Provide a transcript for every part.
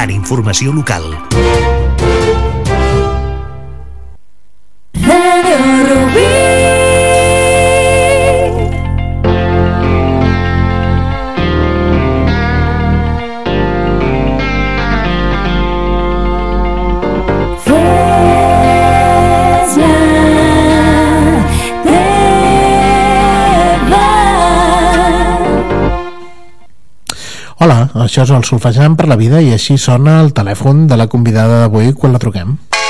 buscant informació local. Hola, això és el Solfejant per la Vida i així sona el telèfon de la convidada d'avui quan la truquem.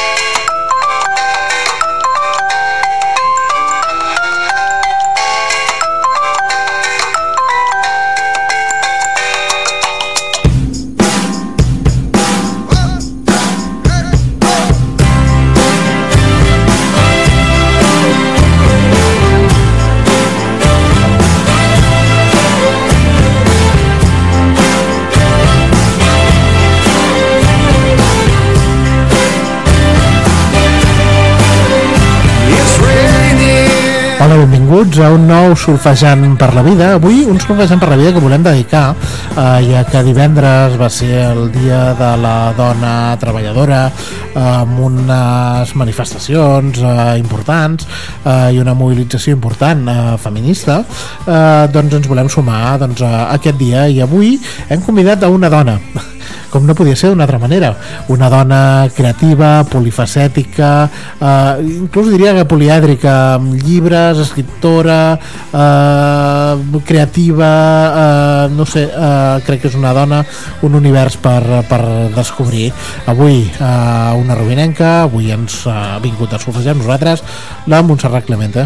Hola, benvinguts a un nou Solfejant per la Vida. Avui un Solfejant per la Vida que volem dedicar, ja que divendres va ser el dia de la dona treballadora, amb unes manifestacions importants i una mobilització important feminista, doncs ens volem sumar a aquest dia, i avui hem convidat a una dona, com no podia ser d'una altra manera, una dona creativa, polifacètica, inclús diria que polièdrica, amb llibres, escriptora, creativa, no sé, crec que és una dona, un univers per descobrir. Avui una rubinenca, avui ens ha vingut a solfejar amb nosaltres la Montserrat Clemente.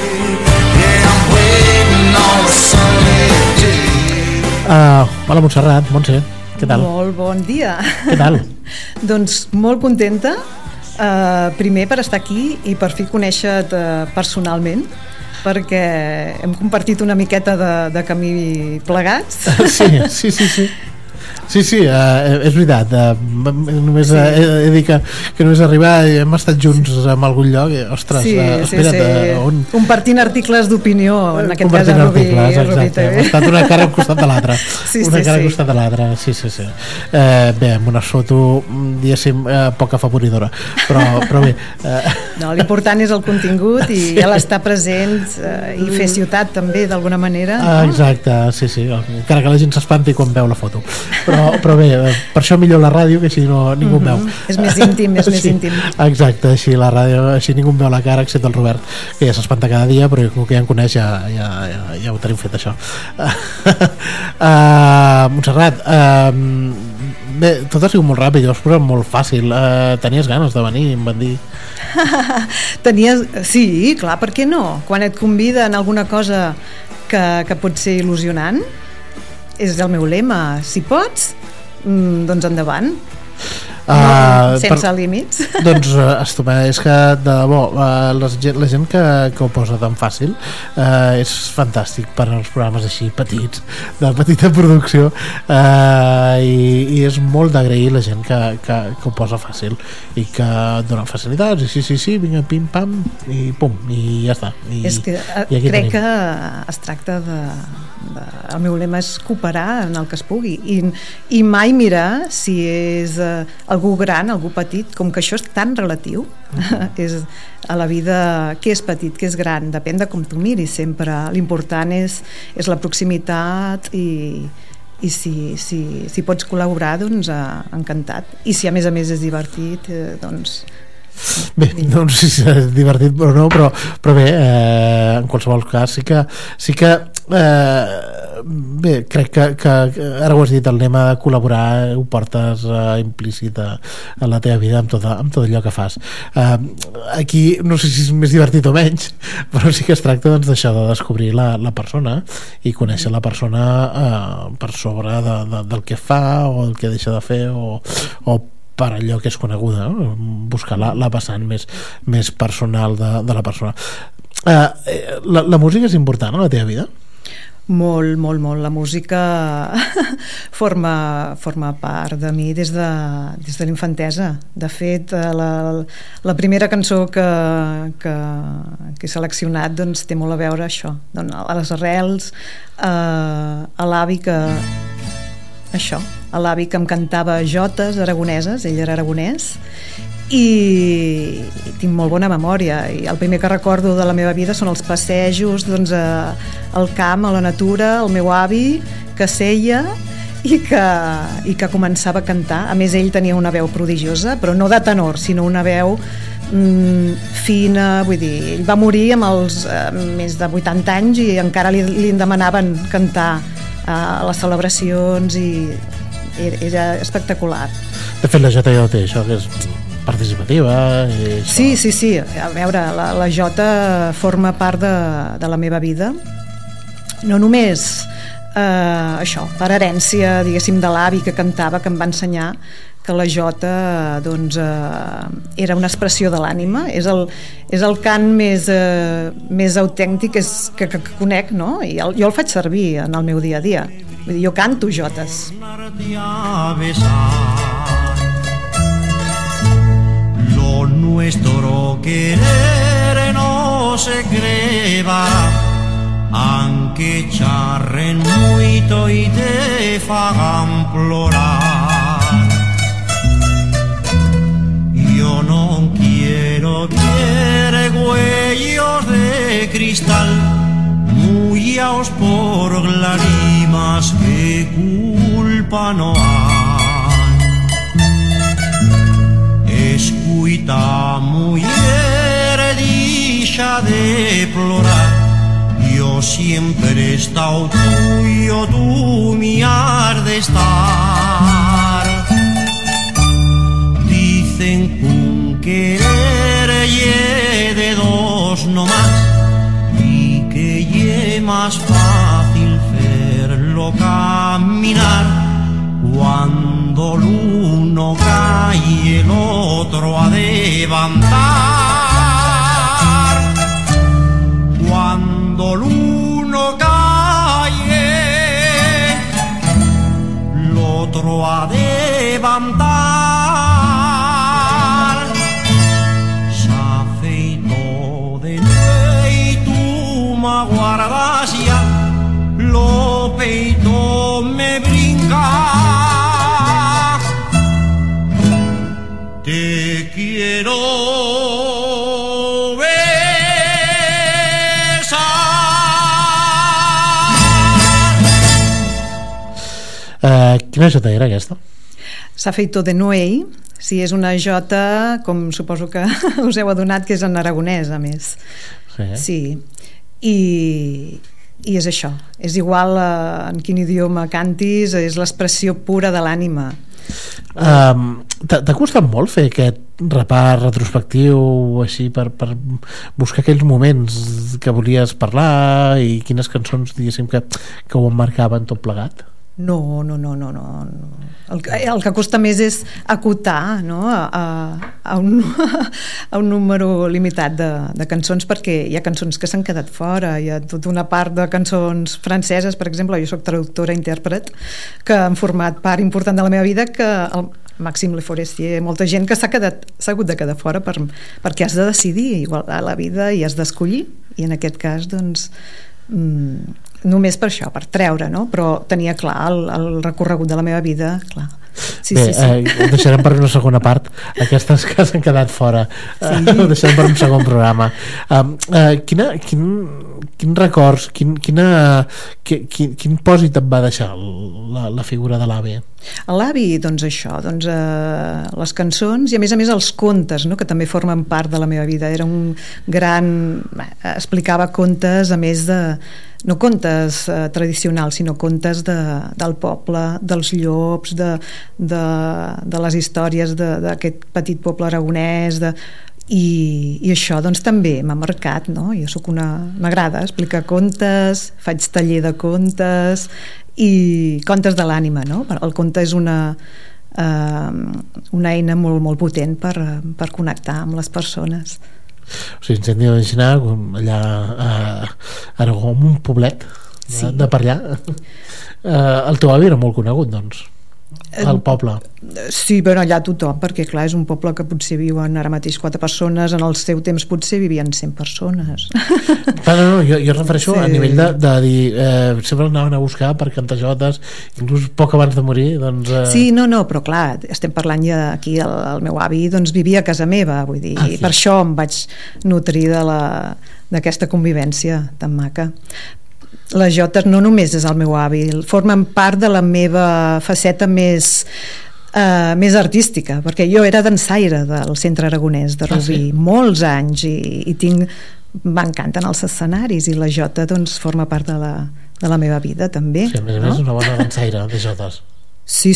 Hola Montserrat, Montse, què tal? Molt bon dia. Què tal? Doncs molt contenta, primer per estar aquí i per fi conèixer-te personalment, perquè hem compartit una miqueta de camí plegats. Sí. Sí, és veritat, només he de dir que només arribar hem estat junts en algun lloc, ostres, espera't, on? Compartint articles d'opinió, en aquest cas a Rubí TV. Hem estat una cara al costat de l'altra, al costat de l'altra, sí. Bé, amb una foto, diguéssim, poc afavoridora, però bé. No, l'important és el contingut i l'estar presents i fer ciutat també, d'alguna manera. Exacte, sí, encara que la gent s'espanti quan veu la foto. Però bé, per això millor la ràdio, que així ningú veu. És més íntim, més íntim. Exacte, així la ràdio, així ningú veu la cara excepte el Robert, que ja s'espanta cada dia, però com que ja em coneix ja ho tenim fet, això. Montserrat, bé, tot ha sigut molt ràpid, ho has posat molt fàcil. Tenies ganes de venir, em van dir. Sí, clar, per què no? Quan et conviden a alguna cosa que pot ser il·lusionant, és el meu lema, si pots, doncs endavant, sense límits. Doncs estupend, és que de debò la gent que ho posa tan fàcil és fantàstic per als programes així petits, de petita producció, i és molt d'agrair la gent que ho posa fàcil i que dona facilitats, i sí, vinga, pim pam i pum, i ja està. És que crec que es tracta el meu lema és cooperar en el que es pugui i mai mirar si és algú gran, algú petit, com que això és tan relatiu. És a la vida, què és petit, què és gran, depèn de com tu miris sempre. L'important és la proximitat i si pots col·laborar, doncs encantat, i si a més és divertit, doncs bé, no sé si és divertit o no, però bé, en qualsevol cas sí que bé, crec que ara ho has dit, el lema de col·laborar ho portes implícit a la teva vida amb tot allò que fas. Aquí no sé si és més divertit o menys, però sí que es tracta doncs d'això, de descobrir la persona i conèixer la persona per sobre del que fa o el que deixa de fer o per allò que és coneguda, no? Buscar la vessant més personal de la persona. La música és important a la teva vida? Molt. La música forma part de mi des de l'infantesa. De fet, la primera cançó que he seleccionat doncs, té molt a veure això, doncs, a les arrels, a l'avi que això, a l'avi que em cantava jotes aragoneses, ell era aragonès, i tinc molt bona memòria, i el primer que recordo de la meva vida són els passejos, doncs, al camp, a la natura, el meu avi que seia i que començava a cantar. A més, ell tenia una veu prodigiosa, però no de tenor, sinó una veu fina, vull dir, ell va morir amb els més de 80 anys i encara li demanaven cantar a les celebracions, i era espectacular. De fet, la jota ja ho té, això, que és participativa i això. Sí, a veure, la jota forma part de la meva vida, no només això, per herència, diguéssim, de l'avi que cantava, que em va ensenyar que la jota, doncs, era una expressió de l'ànima, és el cant més autèntic que conec, no? I jo el faig servir en el meu dia a dia. Vull dir, jo canto jotes. Lo nuestro querer no se creva, anche charren muito y te fagan plorar. Yo no quiero huellos de cristal, mullaos por lágrimas que culpa no hay. Escuita, mujer, dicha de plorar, yo siempre he estado tuyo, tú mi has de estar. Dicen que un querer ye de dos no más, y que ye más fácil hacerlo caminar. Cuando el uno cae y el otro ha de levantar. Cuando el uno cae, el otro ha de levantar. Se afeitó de nuevo y tú me guardas ya, lo peito me brinca. Te quiero besar. Quina jota era aquesta? S'afeitó de Noei. Sí, és una jota, com suposo que us heu adonat, que és en aragonès, a més. Sí. I és això. És igual en quin idioma cantis, és l'expressió pura de l'ànima. T'ha costat molt fer aquest repàs retrospectiu així per buscar aquells moments que volies parlar i quines cançons, diguéssim, que ho emmarcaven tot plegat? No. El que costa més és acotar, no? a un número limitat de cançons, perquè hi ha cançons que s'han quedat fora, hi ha tota una part de cançons franceses, per exemple. Jo soc traductora i intèrpret, que han format part important de la meva vida, que el Maxime Le Forestier, molta gent que s'ha hagut de quedar fora perquè has de decidir igual a la vida i has d'escollir, i en aquest cas, doncs, només per això, per treure, no? Però tenia clar el recorregut de la meva vida, clar. Sí. Ho deixarem per una segona part, aquestes que s'han quedat fora. Ho deixarem per un segon programa. Quin records, quin pòsit et va deixar la figura de l'avi? L'avi, doncs això, les cançons i a més els contes, no? Que també formen part de la meva vida. Era un gran... explicava contes, a més de... no contes tradicionals, sinó contes del poble, dels llops, de les històries d'aquest petit poble aragonès, i això doncs també m'ha marcat, no? Jo m'agrada explicar contes, faig taller de contes i contes de l'ànima, no? El conte és una eina molt, molt potent per connectar amb les persones. O sigui, ens hem d'imaginar allà a Aragó, en un poblet de per allà. El teu avi era molt conegut, doncs. al poble? Sí, però allà tothom, perquè clar, és un poble que potser viuen ara mateix 4 persones, en el seu temps potser vivien 100 persones. No, jo refereixo a nivell de dir, sempre anaven a buscar per cantar jotes, inclús poc abans de morir, doncs... Sí, no, però clar, estem parlant ja aquí, el meu avi doncs vivia a casa meva, vull dir, i per això em vaig nutrir d'aquesta convivència tan maca. Les jotes no només és el meu avi, formen part de la meva faceta més artística, perquè jo era dansaire del Centre Aragonès de Rubí molts anys i m'encanten els escenaris i la jota doncs forma part de la meva vida també. Sí, a més és una bona dansaire de jotes. Sí.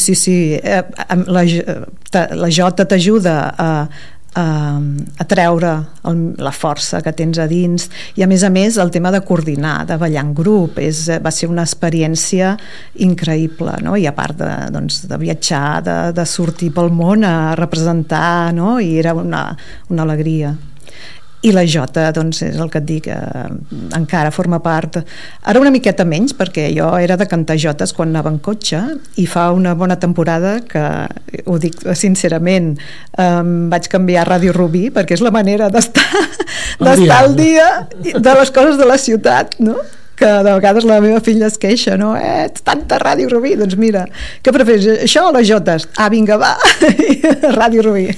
La jota t'ajuda a treure la força que tens a dins i a més el tema de coordinar, de ballar en grup va ser una experiència increïble, no? I a part de viatjar, de sortir pel món a representar, no? I era una alegria. I la jota, doncs, és el que et dic, encara forma part, ara una miqueta menys, perquè jo era de cantar jotes quan anava en cotxe i fa una bona temporada que, ho dic sincerament, vaig canviar a Ràdio Rubí perquè és la manera d'estar al dia de les coses de la ciutat, no? Que de vegades la meva filla es queixa, no? Tanta Ràdio Rubí, doncs mira, què prefereix, això o les jotes? Vinga, va, Ràdio Rubí.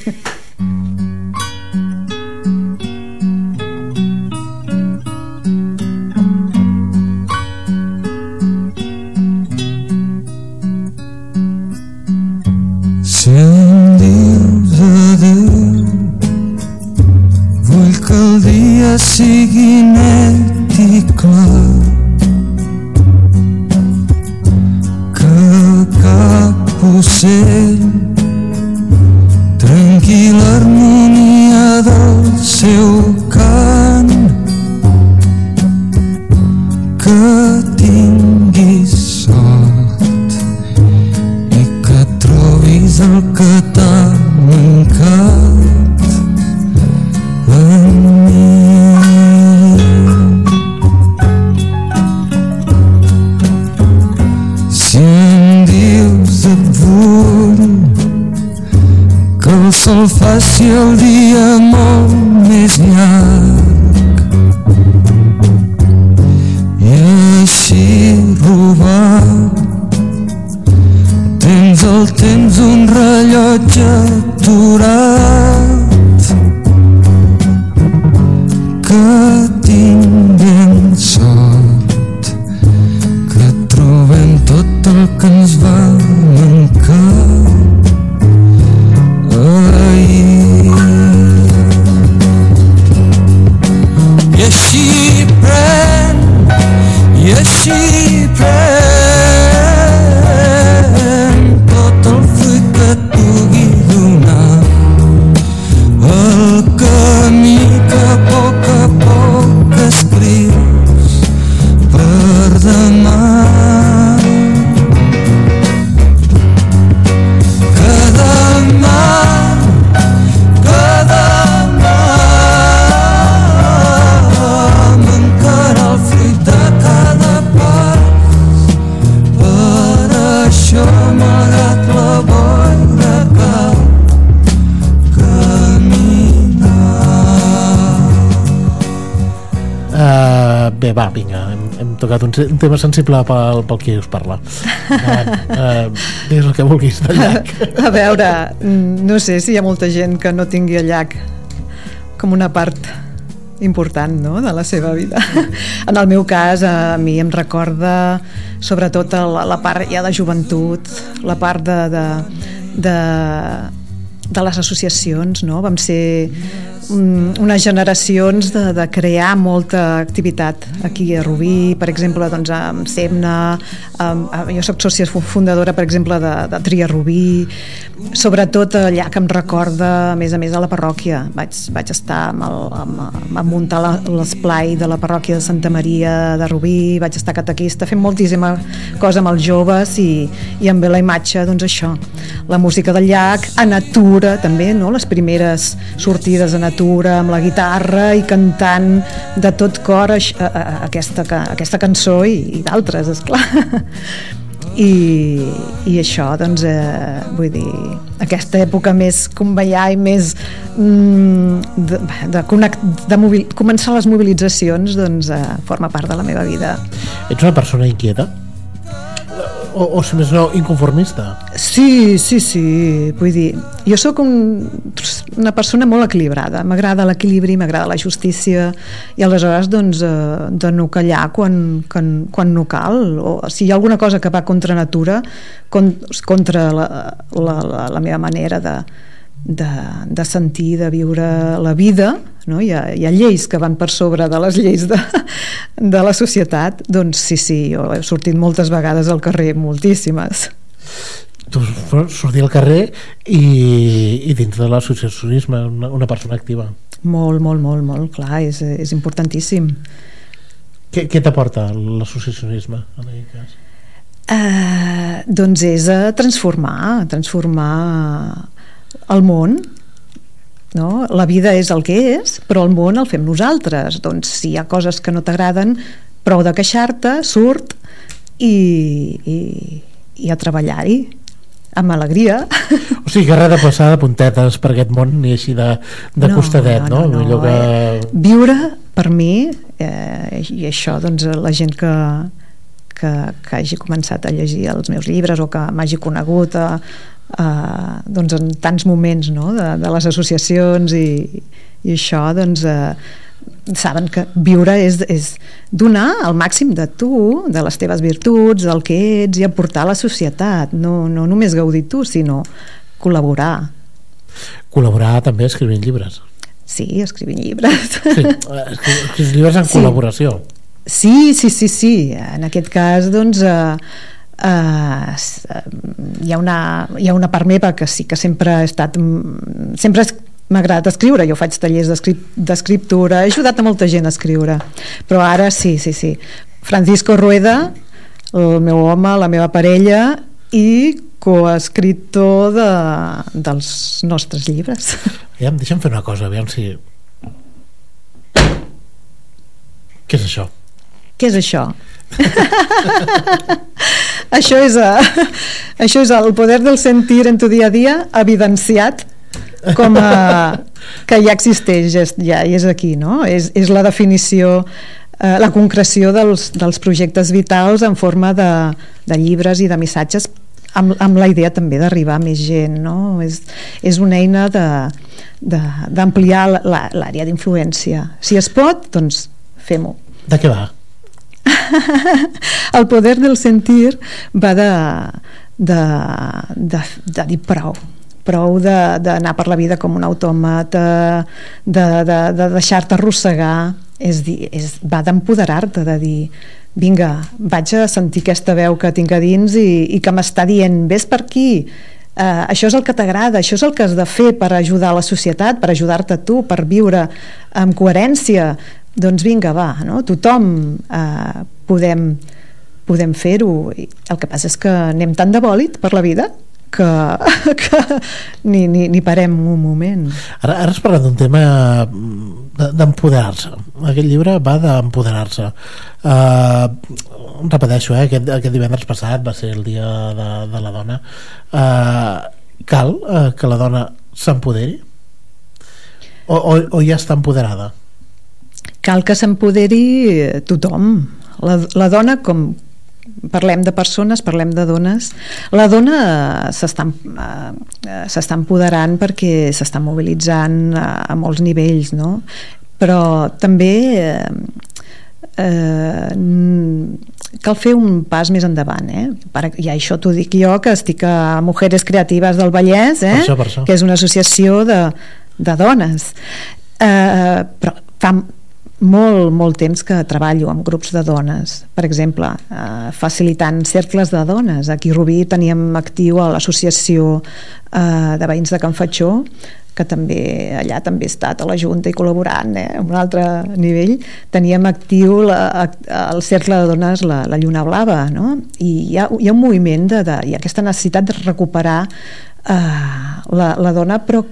Si em dius adéu, vull que el dia sigui net i clar, que cap ocell trenqui l'harmonia del seu cant, que tinguis sort i que trobis el que t'ha mancat en mi. Si em dius et vull que el sol faci el dia molt més llarg i així robar tens el temps un rellotge aturat, que tinguem sort, que trobem tot el que ens va mancar ahir. I així pren, i així pren Bé, va, vinga, hem tocat un tema sensible pel qui us parla. Digues el que vulguis del llac. A veure, no sé si hi ha molta gent que no tingui el llac com una part important, no?, de la seva vida. En el meu cas, a mi em recorda sobretot la part ja de joventut, la part de les associacions, no? Vam ser unes generacions de crear molta activitat aquí a Rubí, per exemple, doncs amb SEMNA, jo soc sòcia fundadora, per exemple, de Tria Rubí, sobretot allà que em recorda, a més a la parròquia. Vaig estar a muntar l'esplai de la parròquia de Santa Maria de Rubí, vaig estar catequista, fent moltíssima cosa amb els joves i em ve la imatge, doncs això, la música del llac, a natura també, no? Les primeres sortides a natura amb la guitarra i cantant de tot cor aquesta cançó i d'altres, esclar. i això, doncs, vull dir, aquesta època més conveiar i més començar les mobilitzacions, doncs, forma part de la meva vida. Ets una persona inquieta? O si més no, inconformista? Sí, vull dir, jo sóc una persona molt equilibrada, m'agrada l'equilibri, m'agrada la justícia, i aleshores doncs de no callar quan no cal, o si hi ha alguna cosa que va contra natura, contra la meva manera de sentir, de viure la vida, no? Hi ha lleis que van per sobre de les lleis de la societat, doncs sí, jo he sortit moltes vegades al carrer, moltíssimes. Tu sortir al carrer i dins de l'associacionisme, una persona activa. Molt, clar, és importantíssim. Què t'aporta l'associacionisme en aquest cas? Doncs és transformar el món, no? La vida és el que és, però el món el fem nosaltres. Doncs si hi ha coses que no t'agraden, prou de queixar-te, surt i a treballar-hi amb alegria. O sigui que res de passar de puntetes per aquest món ni així de costadet, no? Millor que... Viure, per mi, i això, doncs, la gent que hagi començat a llegir els meus llibres o que m'hagi conegut doncs en tants moments, no? de les associacions i això, doncs saben que viure és donar el màxim de tu, de les teves virtuts, del que ets, i aportar a la societat, no només gaudir tu, sinó col·laborar també escrivint llibres. Sí, escrivint llibres. Sí, escrivint llibres en col·laboració. Sí, en aquest cas doncs hi ha una part meva que sí que sempre m'ha agradat escriure. Jo faig tallers d'escriptura, he ajudat a molta gent a escriure, però ara sí. Francisco Rueda, el meu home, la meva parella i coescriptor dels nostres llibres. Deixa'm fer una cosa, aviam si... Què és això? Què és això? Això és el poder del sentir en tu dia a dia evidenciat com que ja existeix, ja és aquí, no? És la definició, la concreció dels projectes vitals en forma de llibres i de missatges, amb la idea també d'arribar a més gent, no? És una eina d'ampliar l'àrea d'influència. Si es pot, doncs fem-ho. De què va? El poder del sentir va de dir prou d'anar per la vida com un autòmat, de deixar-te arrossegar, va d'empoderar-te, de dir vinga, vaig a sentir aquesta veu que tinc a dins i que m'està dient vés per aquí, això és el que t'agrada, això és el que has de fer per ajudar la societat, per ajudar-te a tu, per viure amb coherència. Doncs vinga, va, no? Tothom podem fer-ho. El que passa és que anem tan de bòlit per la vida que ni parem un moment. Ara has parlat d'un tema d'empoderar-se. Aquest llibre va d'empoderar-se. Repeteixo, aquest divendres passat va ser el dia de la dona. Cal que la dona s'empoderi? O ja està empoderada? Cal que s'empoderi tothom. La dona, com parlem de persones, parlem de dones, la dona s'està empoderant perquè s'està mobilitzant a molts nivells, no? Però també cal fer un pas més endavant, i això t'ho dic jo, que estic a Mujeres Creatives del Vallès, per això. Que és una associació de dones, però fa molt temps que treballo amb grups de dones, per exemple facilitant cercles de dones. Aquí a Rubí teníem actiu a l'associació de veïns de Can Fatxó, que allà també he estat a la Junta i col·laborant a un altre nivell. Teníem actiu el cercle de dones la Lluna Blava, no? I hi ha un moviment hi ha aquesta necessitat de recuperar la dona, però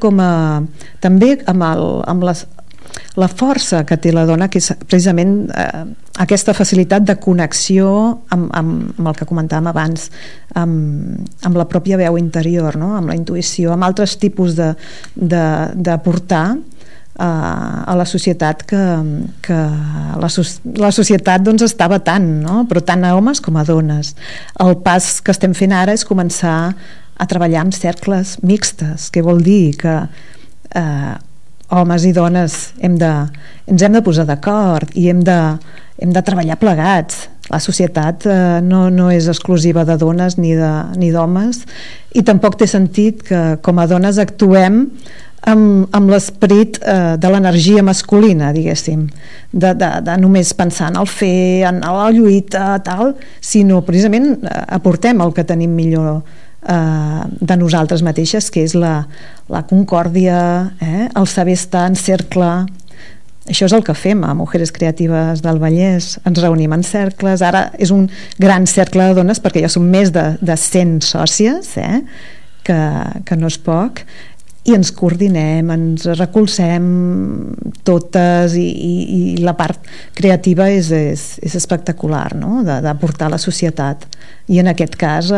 també amb la força que té la dona, que és precisament aquesta facilitat de connexió amb el que comentàvem abans, amb la pròpia veu interior, no? Amb la intuïció, amb altres tipus de portar a la societat que la societat doncs està vetant, no? Però tant a homes com a dones. El pas que estem fent ara és començar a treballar en cercles mixtes, que vol dir que homes i dones ens hem de posar d'acord i hem de treballar plegats. La societat no és exclusiva de dones ni d'homes, i tampoc té sentit que com a dones actuem amb l'esperit de l'energia masculina, diguéssim, de només pensar en el fer, en la lluita, tal, sinó precisament aportem el que tenim millor de nosaltres mateixes, que és la concòrdia, el saber estar en cercle. Això és el que fem a Mujeres Creatives del Vallès, ens reunim en cercles. Ara és un gran cercle de dones perquè ja som més de 100 sòcies, que no és poc, i ens coordinem, ens recolzem totes, i la part creativa és espectacular, no? De portar a la societat. I en aquest cas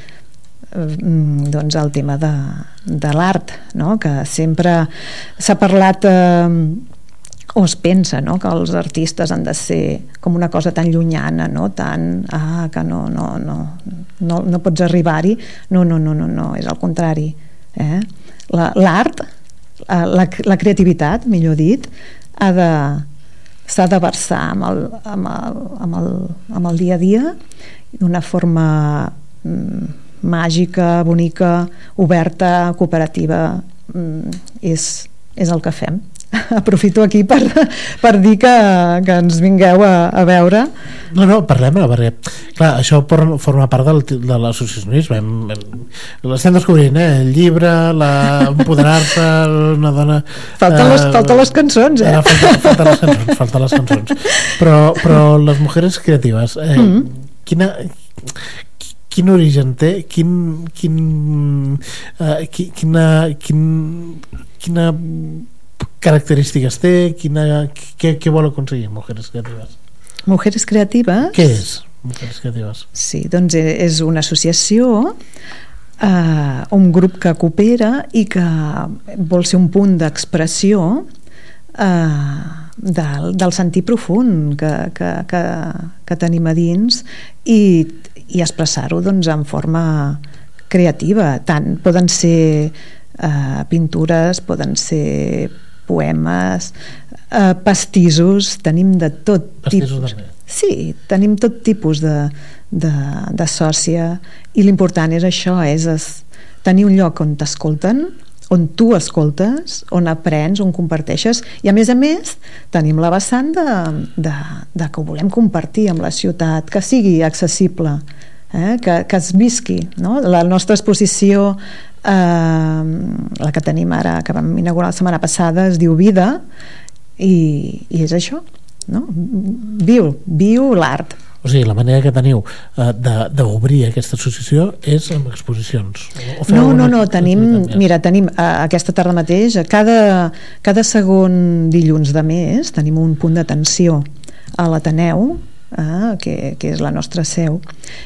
doncs el tema de l'art, no? Que sempre s'ha parlat o es pensa, no? Que els artistes han de ser com una cosa tan llunyana, no? Tan, que no pots arribar-hi. No, és al contrari. L'art, la creativitat, millor dit, s'ha de versar amb el dia a dia d'una forma màgica, bonica, oberta, cooperativa. És el que fem. Aprofito aquí per dir que ens vingueu a veure. No, parlem-ne, perquè clar, això forma part de l'associacionisme. L'estem descobrint, el llibre, empoderar-se, una dona... Falten les cançons, falten les cançons. Però les Mujeres Creatives, quin origen té? Quina característiques té? Què vol aconseguir Mujeres Creatives? Mujeres Creatives? Què és Mujeres Creatives? Sí, doncs és una associació, un grup que coopera i que vol ser un punt d'expressió del sentir profund que tenim a dins, i expressar-ho doncs en forma creativa. Tant poden ser pintures, poden ser poemes, pastissos, tenim de tot tipus. Sí, tenim tot tipus de sòcia, i l'important és això, és tenir un lloc on t'escolten, on tu escoltes, on aprens, on comparteixes, i a més tenim la vessant de que ho volem compartir amb la ciutat, que sigui accessible, que es visqui, no? La nostra exposició, la que tenim ara, que vam inaugurar la setmana passada, es diu Vida, i és això, no? Viu l'art. O sigui, la manera que teniu d'obrir aquesta associació és amb exposicions? No, tenim aquesta tarda mateix, cada segon dilluns de mes tenim un punt d'atenció a l'Ateneu, que és la nostra seu,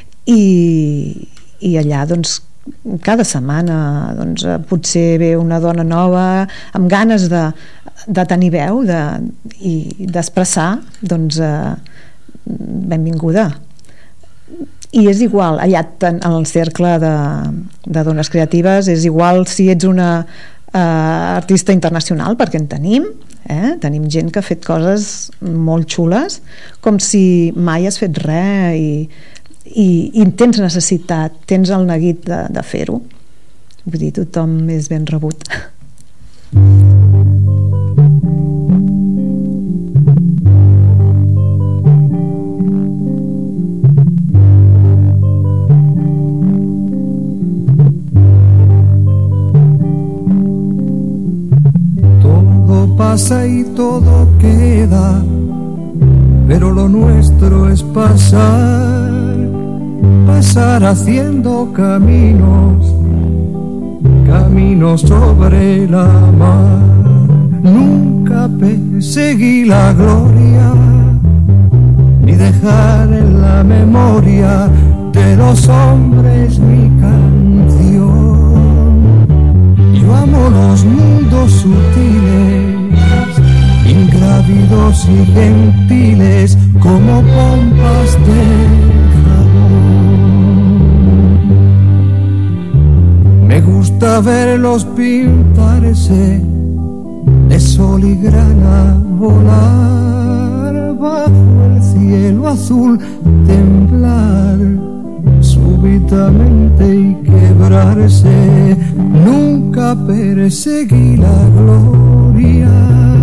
i allà doncs cada setmana doncs, potser ve una dona nova amb ganes de tenir veu i d'expressar, doncs benvinguda. I és igual, allà en el cercle de dones creatives, és igual si ets una artista internacional, perquè en tenim gent que ha fet coses molt xules, com si mai has fet res, i tens necessitat, tens el neguit de fer-ho. Vull dir, tothom és ben rebut. Todo pasa y todo queda, pero lo nuestro es pasar haciendo caminos sobre la mar. Nunca perseguí la gloria, ni dejar en la memoria de los hombres mi canción. Yo amo los mundos sutiles, ingrávidos y gentiles, como pompas de jabón. Me gusta verlos pintarse de sol y grana, volar bajo el cielo azul, temblar súbitamente y quebrarse. Nunca perseguí la gloria.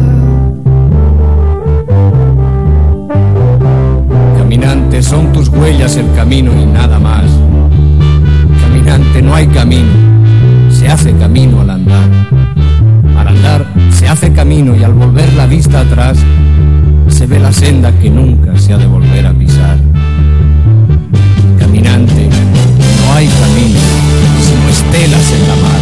Caminante, son tus huellas el camino y nada más. Caminante, no hay camino, se hace camino al andar. Al andar se hace camino y al volver la vista atrás se ve la senda que nunca se ha de volver a pisar. Caminante, no hay camino, sino estelas en la mar.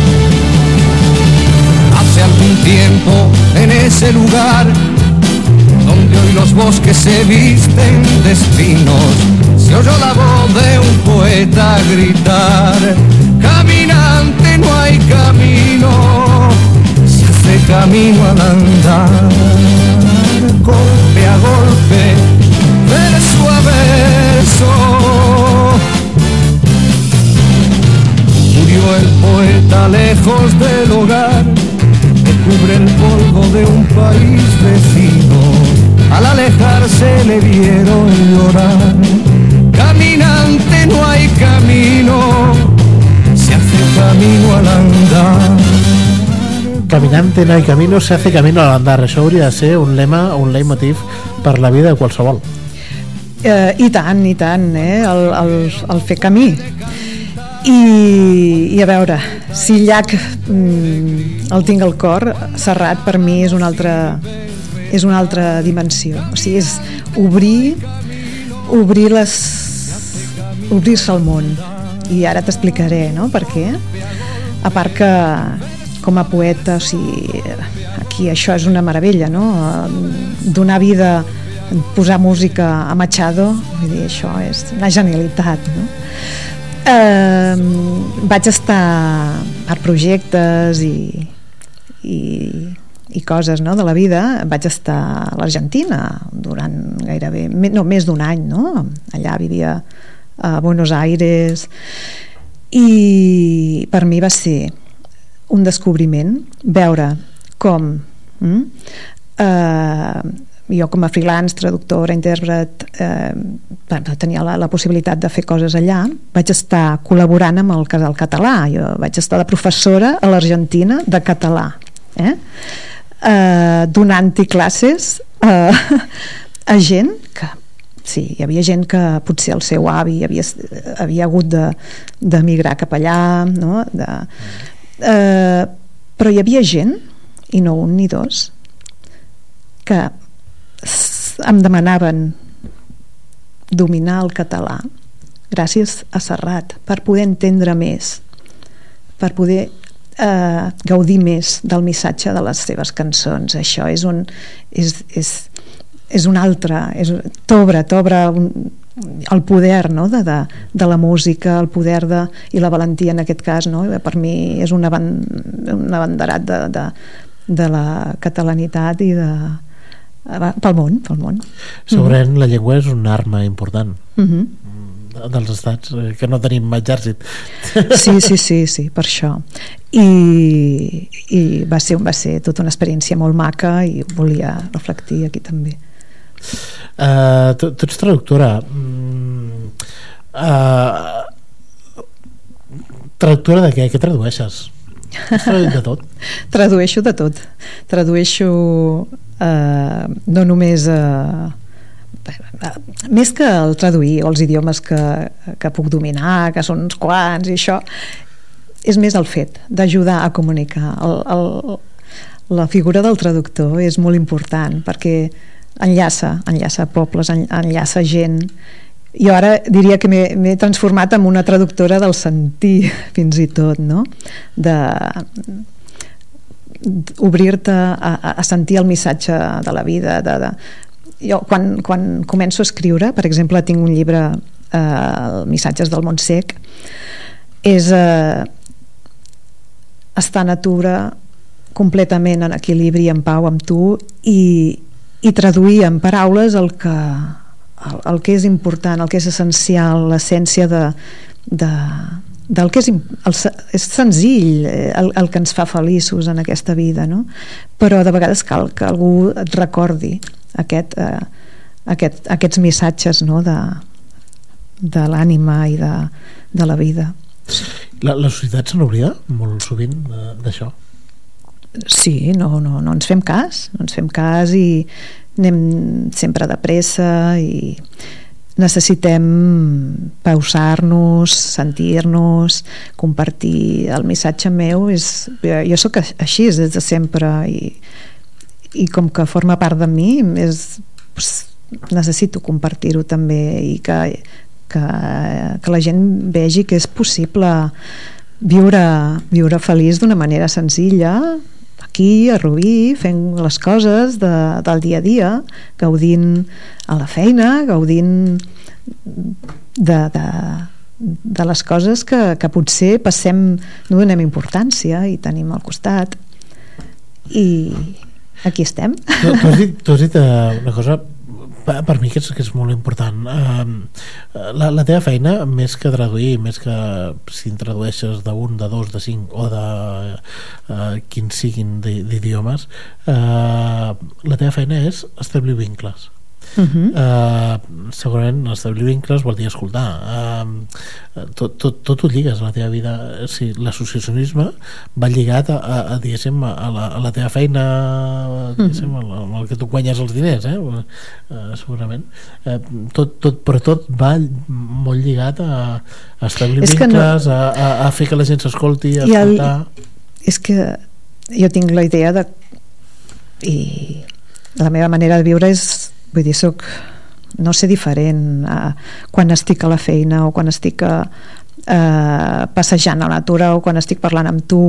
Hace algún tiempo en ese lugar donde hoy los bosques se visten de espinos, se oyó la voz de un poeta gritar: caminante, no hay camino, se hace camino al andar. Golpe a golpe, verso a verso, murió el poeta lejos del hogar, que cubre el polvo de un país vecino. Al alejarse le vieron llorar. Caminante, no hay camino, se hace camino al andar. Caminante no hay camino, se hace camino al andar. Això hauria de ser un lema, un leitmotiv per la vida de qualsevol. I tant, el fer camí. I a veure, si llac el tinc al cor, Serrat per mi és una altra dimensió. O sigui, és obrir-se al món. I ara t'explicaré, no?, per què. A part que com a poeta, o sigui, aquí això és una meravella, no?, donar vida, posar música a Machado, vull dir, això és una genialitat, no? Vaig estar per projectes i coses, no?, de la vida. Vaig estar a l'Argentina durant gairebé més d'un any, no? Allà vivia a Buenos Aires i per mi va ser un descobriment veure com jo com a freelance, traductora, intèrpret, tenia la possibilitat de fer coses allà. Vaig estar col·laborant amb el català. Jo vaig estar de professora a l'Argentina de català, donant-hi classes a gent que sí, hi havia gent que potser el seu avi havia hagut d'emigrar cap allà, no? Però hi havia gent, i no un ni dos, que em demanaven dominar el català gràcies a Serrat, per poder entendre més, per poder gaudir més del missatge de les seves cançons. Això és un altre, t'obre el poder, no?, de la música, el poder i la valentia en aquest cas, no? Per mi és un abanderat de la catalanitat i pel món. Segurament la llengua és una arma important dels estats, que no tenim exèrcit. Sí, per això. I va ser tota una experiència molt maca i volia reflectir aquí també. Tu ets traductora. Traductora de què? Què tradueixes? De tot? Tradueixo de tot. Tradueixo no només més que el traduir o els idiomes que puc dominar, que són uns quants i això, és més el fet d'ajudar a comunicar. La figura del traductor és molt important perquè enllaça pobles, enllaça gent. Jo ara diria que m'he transformat en una traductora del sentir, fins i tot, no? D'obrir-te a sentir el missatge de la vida, jo quan començo a escriure, per exemple, tinc un llibre, Missatges del món sec, és estar a natura completament en equilibri, en pau amb tu, i traduir en paraules el que és important, el que és essencial, l'essència del que és senzill, el que ens fa feliços en aquesta vida, no? Però de vegades cal que algú et recordi aquests missatges, no? de l'ànima i de la vida. La societat se n'oblida molt sovint d'això? Sí, no ens fem cas, i anem sempre de pressa i necessitem pausar-nos, sentir-nos, compartir. El missatge meu jo sóc així des de sempre, i com que forma part de mi, necessito compartir-ho també, i que la gent vegi que és possible viure feliç d'una manera senzilla, aquí a Rubí, fent les coses del dia a dia, gaudint a la feina, gaudint de les coses que potser passem, no donem importància i tenim al costat, i aquí estem. Tu has dit una cosa per mi que és molt important. La teva feina, més que traduir, més que si en tradueixes d'un, de dos, de cinc o de quins siguin d'idiomes, la teva feina és establir vincles. Segurament establir vincles vol dir escoltar, tot ho lligues a la teva vida. L'associacionisme va lligat a la teva feina, amb el que tu guanyes els diners, segurament, però tot va molt lligat a establir vincles, a fer que la gent s'escolti, a escoltar. És que jo tinc la idea i la meva manera de viure és, vull dir, no sé, diferent quan estic a la feina o quan estic passejant a la natura o quan estic parlant amb tu.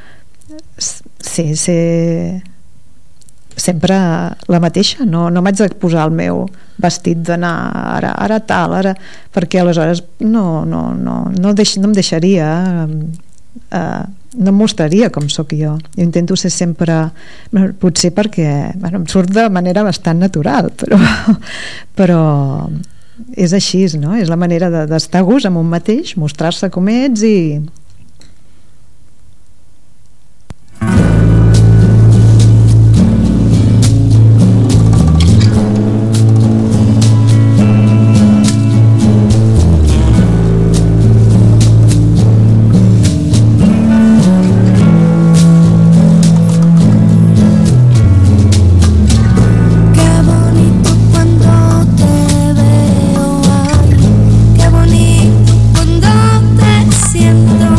Sempre la mateixa, no m'haig de posar el meu vestit d'anar ara tal, perquè aleshores no em deixaria, no em mostraria com sóc jo. Jo intento ser sempre, potser perquè em surt de manera bastant natural, però és així, no? És la manera d'estar a gust amb un mateix, mostrar-se com ets i... Siento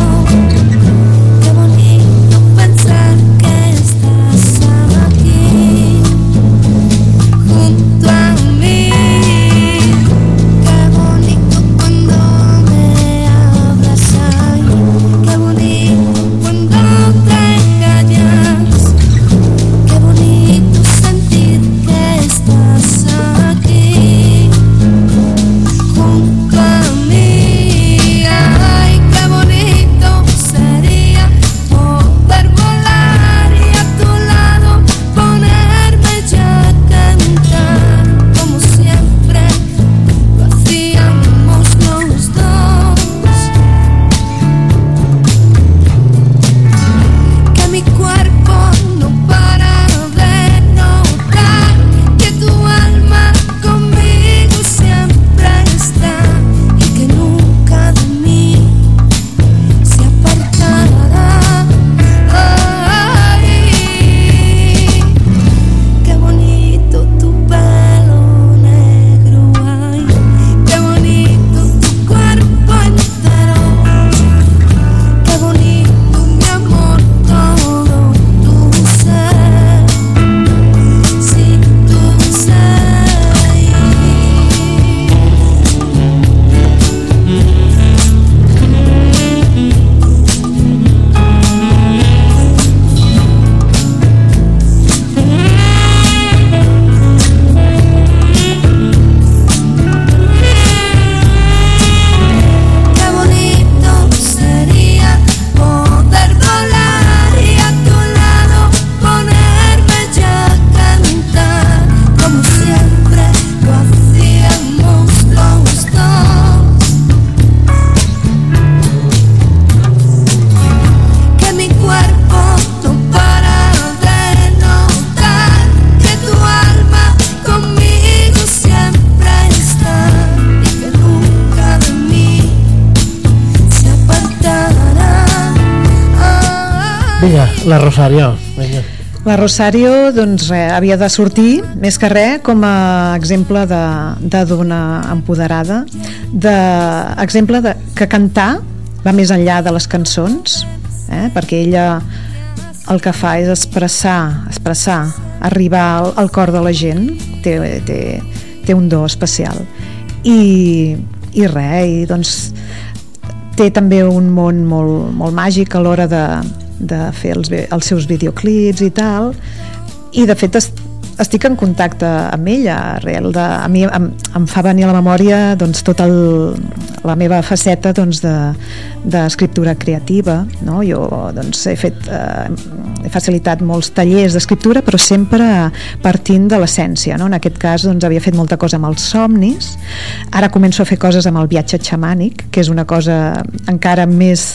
La Rosario, vinga. La Rosario, doncs res, havia de sortir, més que res, com a exemple de dona empoderada, d'exemple que cantar va més enllà de les cançons, perquè ella el que fa és expressar, arribar al cor de la gent, té un do especial. I res, i doncs té també un món molt màgic a l'hora de fer els seus videoclips i tal, i de fet estic en contacte amb ella a mi em fa venir a la memòria doncs, tota la meva faceta doncs, d'escriptura creativa, no? Jo doncs, he facilitat molts tallers d'escriptura, però sempre partint de l'essència, no? En aquest cas doncs, havia fet molta cosa amb els somnis, ara començo a fer coses amb el viatge xamànic, que és una cosa encara més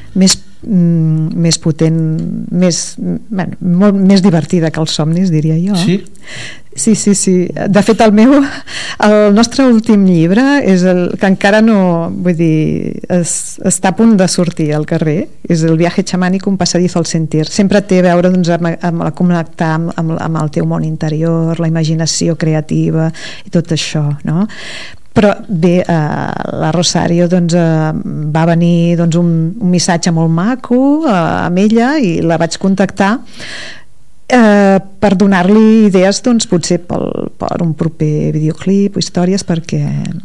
potent, molt més divertida que els somnis, diria jo. Sí? Sí. De fet, el nostre últim llibre és el que encara no, vull dir, està a punt de sortir al carrer, és el viaje chamánico, un pasadizo al sentir. Sempre té a veure doncs, amb connectar amb el teu món interior, la imaginació creativa i tot això, no? Però bé, la Rosario doncs, va venir doncs, un missatge molt maco amb ella i la vaig contactar per donar-li idees doncs, potser per un proper videoclip o històries, perquè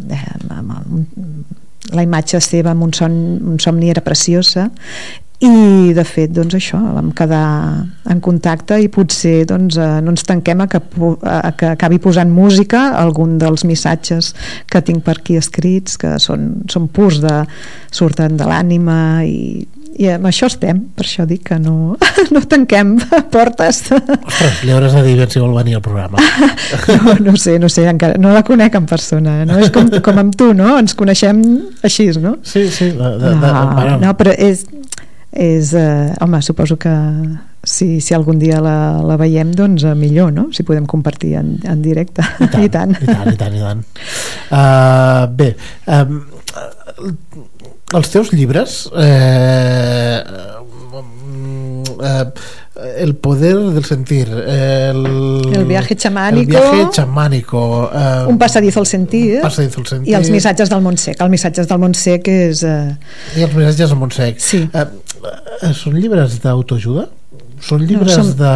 la imatge seva amb un somni era preciosa. I de fet doncs això, vam quedar en contacte i potser doncs, no ens tanquem a que acabi posant música a algun dels missatges que tinc per aquí escrits, que són purs, surten de l'ànima, i amb això estem. Per això dic que no tanquem portes. Ostres, li hauràs de dir si vol venir al programa. No sé, encara no la conec en persona, no? És com amb tu, no? Ens coneixem així, no? Sí. No, però home, suposo que si algun dia la veiem, doncs millor, no? Si podem compartir en directe. I tant. Bé, els teus llibres, el poder del sentir, el viaje chamánico, un pasadizo al sentir, i els missatges del Montsec. Els missatges del Montsec és... I els missatges del Montsec. Sí. Són llibres d'autoajuda? Són llibres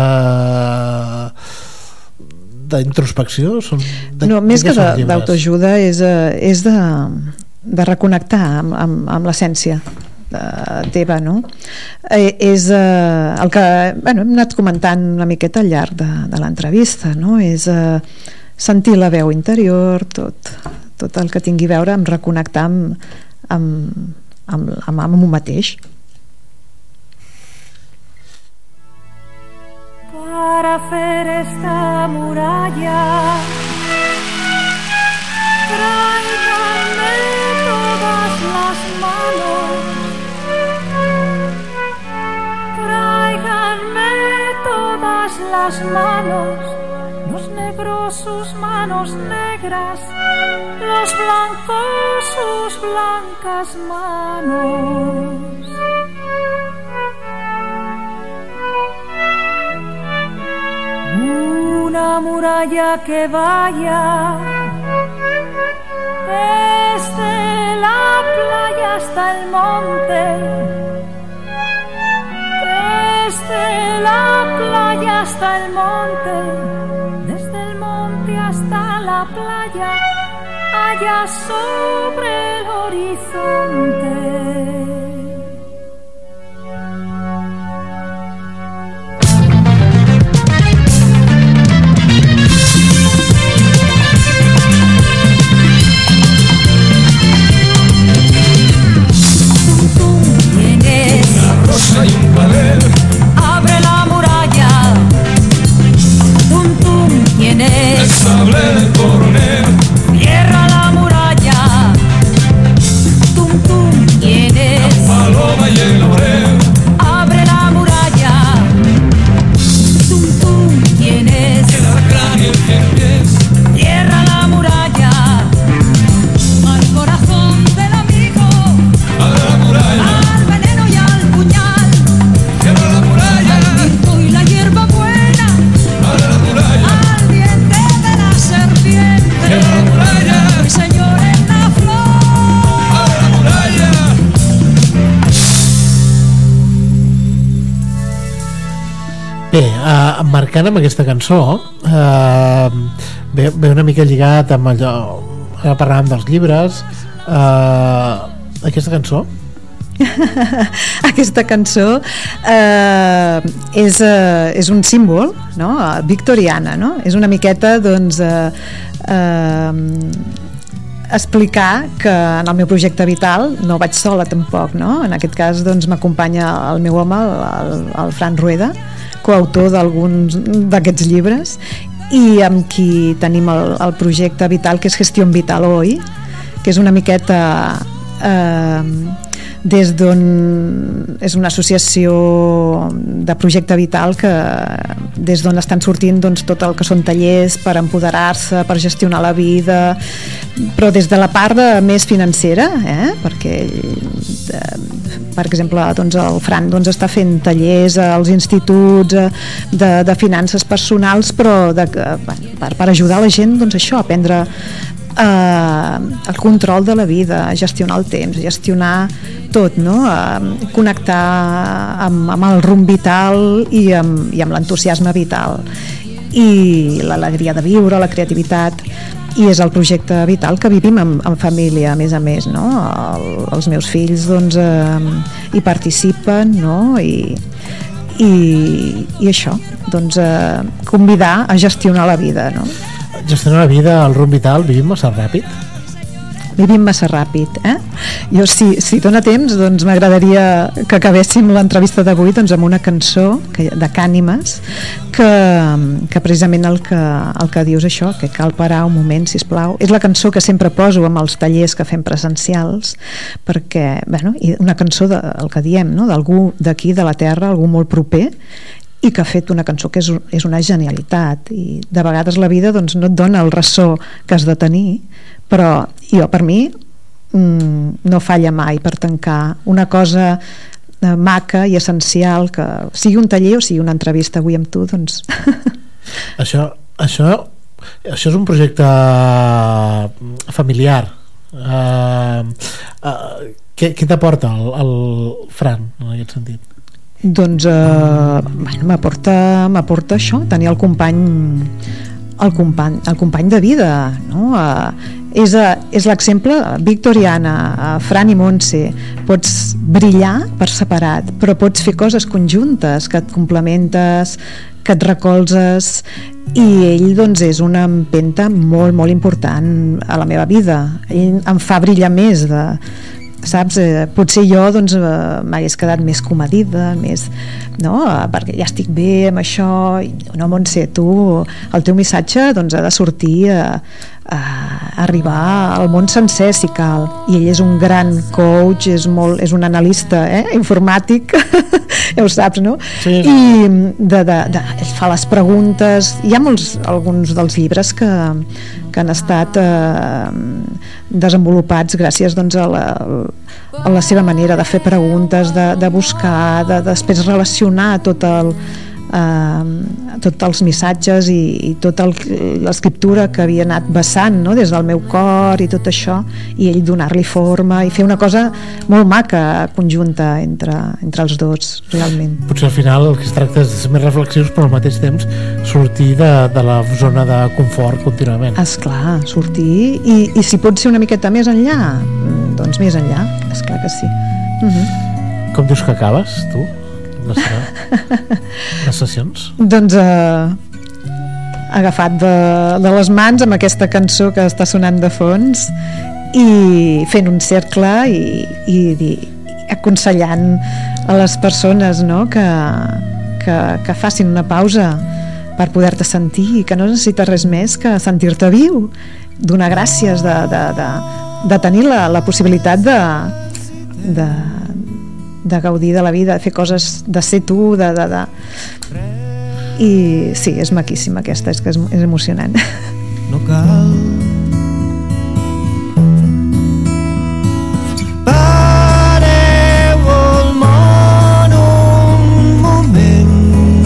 d'introspecció? No, més que d'autoajuda és de reconnectar amb l'essència teva, no? És el que hem anat comentant una miqueta al llarg de l'entrevista, no? És sentir la veu interior, tot el que tingui a veure amb reconnectar amb un mateix. Para hacer esta muralla, tráiganme todas las manos, tráiganme todas las manos, los negros sus manos negras, los blancos sus blancas manos. Una muralla que vaya desde la playa hasta el monte, desde la playa hasta el monte, desde el monte hasta la playa, allá sobre el horizonte. Hay un pared. Abre la muralla. Tum tum, ¿quién es? El sable del coronel. Cierra la muralla. Tum tum, ¿quién es? Bé, emmarcant amb aquesta cançó, ve una mica lligat amb allò, ara parlàvem dels llibres, aquesta cançó. Aquesta cançó és un símbol, no? Victoriana, no? És una miqueta, doncs, explicar que en el meu projecte vital no vaig sola tampoc, no? En aquest cas doncs m'acompanya el meu home, el Fran Rueda, coautor d'alguns d'aquests llibres, i amb qui tenim el projecte vital, que és Gestión Vital Hoy, que és una miqueta des d'on és una associació de projecte vital que des d'on estan sortint doncs, tot el que són tallers per empoderar-se, per gestionar la vida, però des de la part més financera, perquè per exemple doncs, el Fran doncs, està fent tallers als instituts de finances personals, però per ajudar la gent doncs, això, a prendre el control de la vida, gestionar el temps, gestionar tot, no? Connectar amb el rumb vital i amb l'entusiasme vital i l'alegria de viure, la creativitat, i és el projecte vital que vivim en família, a més, no? Els meus fills doncs, hi participen, no? I això, doncs, convidar a gestionar la vida, no? Gestionar la vida, el rumb vital, vivim massa ràpid? Vivim massa ràpid, Jo, si dona temps, doncs m'agradaria que acabéssim l'entrevista d'avui doncs, amb una cançó de Cànimes que precisament el que dius això, que cal parar un moment, sisplau. És la cançó que sempre poso amb els tallers que fem presencials, perquè, i una cançó el que diem, no? D'algú d'aquí, de la terra, algú molt proper, i que ha fet una cançó que és una genialitat, i de vegades la vida doncs, no et dona el ressò que has de tenir, però per mi no falla mai per tancar una cosa maca i essencial, que sigui un taller o sigui una entrevista avui amb tu, doncs això és un projecte familiar. Què t'aporta el Fran en aquest sentit? Doncs m'aporta això, tenir el company de vida, no? És l'exemple victoriana. Fran i Montse, pots brillar per separat, però pots fer coses conjuntes, que et complementes, que et recolzes, i ell doncs és una empenta molt, molt important a la meva vida. Ell em fa brillar més saps? Potser jo doncs, m'hagués quedat més comedida, més, no? Perquè ja estic bé amb això. No, Montse, el teu missatge doncs, ha de sortir a arribar al món sencer si cal, i ell és un gran coach, és un analista informàtic ja ho saps, no? Sí. I ell fa les preguntes. Hi ha alguns dels llibres que han estat desenvolupats gràcies doncs, a la seva manera de fer preguntes, de buscar, de després relacionar tots els missatges i tota l'escriptura que havia anat vessant, no? Des del meu cor i tot això, i ell donar-li forma i fer una cosa molt maca conjunta entre els dos, realment. Potser al final el que es tracta és de ser més reflexius, però al mateix temps sortir de la zona de confort contínuament. Esclar, sortir i si pot ser una miqueta més enllà, doncs més enllà, esclar que sí. Com dius que acabes, tu? Les sessions? Doncs agafat de les mans amb aquesta cançó que està sonant de fons i fent un cercle i aconsellant a les persones, no? que facin una pausa per poder-te sentir, i que no necessites res més que sentir-te viu, donar gràcies de tenir la possibilitat de gaudir de la vida, de fer coses, de ser tu, i sí, és maquíssima aquesta, és que és emocionant. No cal pareu el món un moment,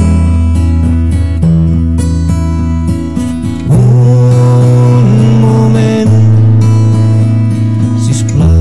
sisplau.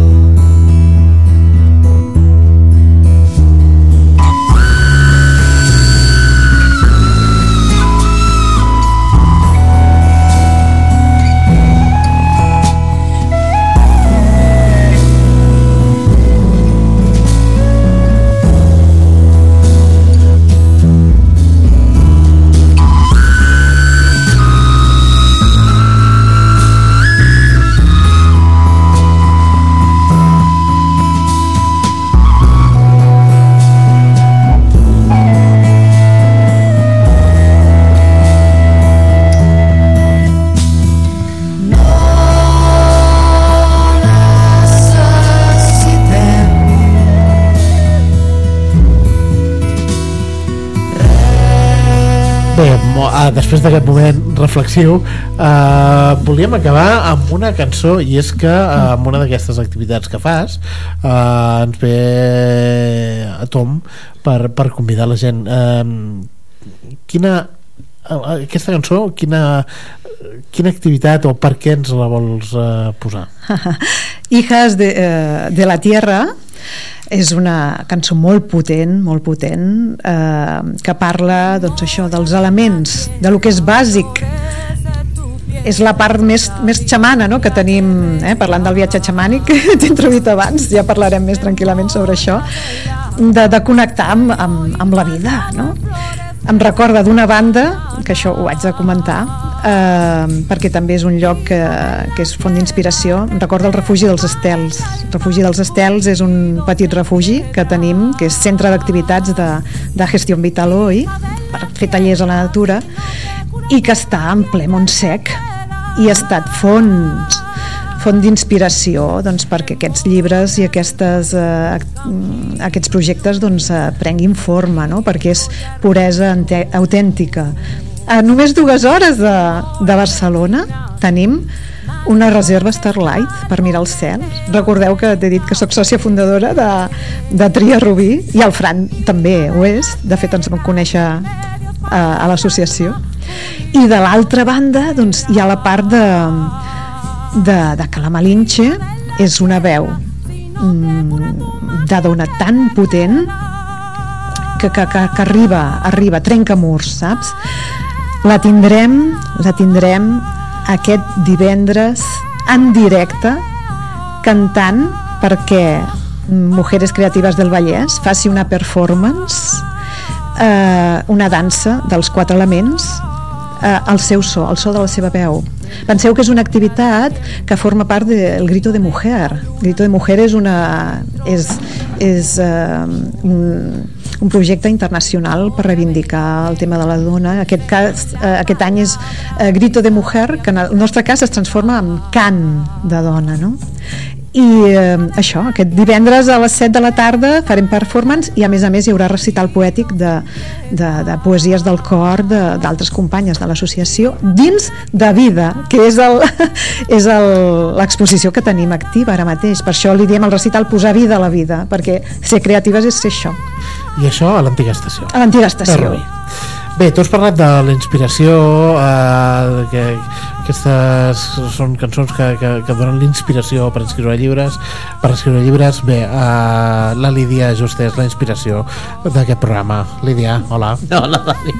Bé, després d'aquest moment reflexiu, volíem acabar amb una cançó, i és que amb una d'aquestes activitats que fas ens ve a Tom per convidar la gent. Aquesta cançó, quina activitat o per què ens la vols posar? Hijas de la Tierra és una cançó molt potent, que parla, doncs, això, dels elements, de lo que és bàsic. És la part més xamana, no?, que tenim, parlant del viatge xamànic que t'he introduït abans, ja parlarem més tranquil·lament sobre això, de connectar amb la vida, no? Em recorda d'una banda, que això ho haig de comentar, perquè també és un lloc que és font d'inspiració. Em recorda el Refugi dels Estels. El Refugi dels Estels és un petit refugi que tenim, que és centre d'activitats de Gestió Vital Hoy, per fer tallers a la natura, i que està en ple Montsec, i ha estat font d'inspiració, doncs, perquè aquests llibres i aquests projectes, doncs, prenguin forma, no?, perquè és puresa autèntica. A només 2 hores de Barcelona tenim una reserva Starlight per mirar el cel. Recordeu que t'he dit que soc sòcia fundadora de Tria Rubí, i el Fran també ho és, de fet ens vam conèixer a l'associació. I de l'altra banda, doncs, hi ha la part de que la Malinche és una veu de dona tan potent que arriba, trenca murs, saps? La tindrem aquest divendres en directe, cantant, perquè Mujeres Creatives del Vallès faci una performance, una dansa dels 4 elements, el seu so, el so de la seva veu. Penseu que és una activitat que forma part del Grito de Mujer. Grito de Mujer és un projecte internacional per reivindicar el tema de la dona. Aquest any és Grito de Mujer, que en el nostre cas es transforma en cant de dona, no? I això, aquest divendres a les 7 de la tarda farem performance, i a més hi haurà recital poètic de poesies del cor d'altres companyes de l'associació dins de Vida, que és l'exposició que tenim activa ara mateix. Per això li diem al recital posar vida a la vida, perquè ser creatives és ser això. I això a l'antiga estació. A l'antiga estació. Bé, tu has parlat de la inspiració, que aquestes són cançons que donen l'inspiració per escriure llibres. Bé, la Lídia just és la inspiració d'aquest programa. Lídia, hola. Hola, Dani.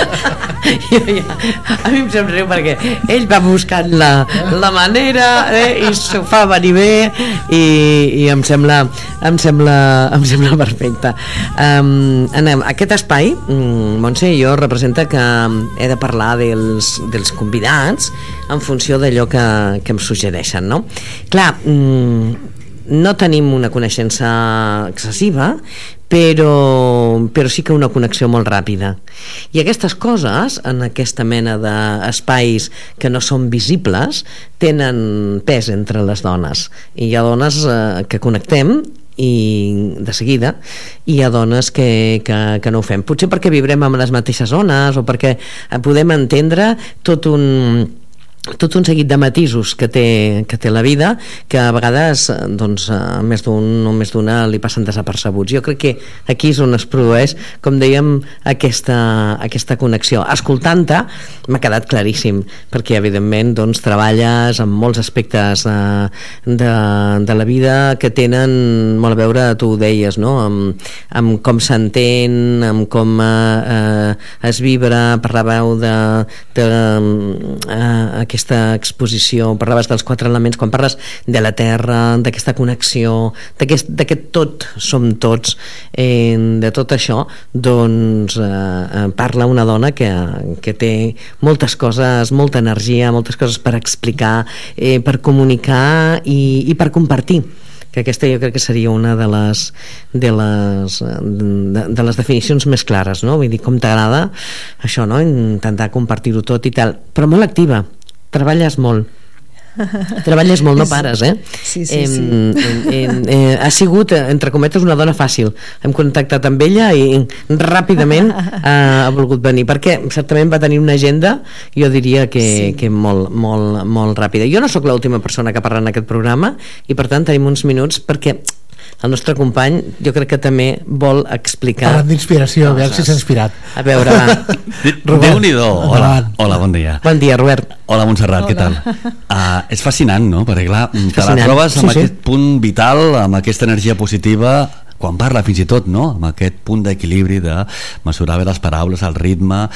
A mi em sembla greu perquè ell va buscant la manera, i s'ho fa venir bé, i em sembla perfecte. Anem, aquest espai, Montse i jo, representa que he de parlar dels convidats en funció d'allò que em suggereixen, no? Clar, no tenim una coneixença excessiva, però sí que una connexió molt ràpida, i aquestes coses, en aquesta mena d'espais que no són visibles, tenen pes entre les dones, i hi ha dones que connectem i de seguida, i hi ha dones que no ho fem, potser perquè vibrem amb les mateixes zones, o perquè podem entendre tot un seguit de matisos que té la vida, que a vegades, doncs, a més d'un o més d'una li passen desapercebuts. Jo crec que aquí és on es produeix, com dèiem, aquesta connexió. Escoltant-te m'ha quedat claríssim, perquè evidentment, doncs, treballes amb molts aspectes de la vida que tenen molt a veure, tu ho deies, no?, amb com s'entén, amb com es vibra, parlàveu aquesta exposició, parlaves dels 4 elements, quan parles de la terra, d'aquesta connexió, d'aquest tot som tots, de tot això, doncs parla una dona que té moltes coses, molta energia, moltes coses per explicar, per comunicar i per compartir, que aquesta jo crec que seria una de les definicions més clares, no? Vull dir, com t'agrada això, no? Intentar compartir-ho tot i tal, però molt activa, treballes molt. Treballes molt, no pares, eh? Sí. Ha sigut, entre cometes, una dona fàcil. Hem contactat amb ella i ràpidament ha volgut venir, perquè certament va tenir una agenda, jo diria que molt ràpida. Jo no sóc l'última persona que parla en aquest programa i per tant tenim uns minuts perquè el nostre company jo crec que també vol explicar. Parlant d'inspiració, a veure si s'ha inspirat. A veure, va. Déu-n'hi-do. Hola, bon dia. Bon dia, Robert. Hola, Montserrat, què tal? És fascinant, no? Perquè clar, te la trobes amb aquest punt vital, amb aquesta energia positiva, quan parla fins i tot, no? Amb aquest punt d'equilibri de mesurar bé les paraules, el ritme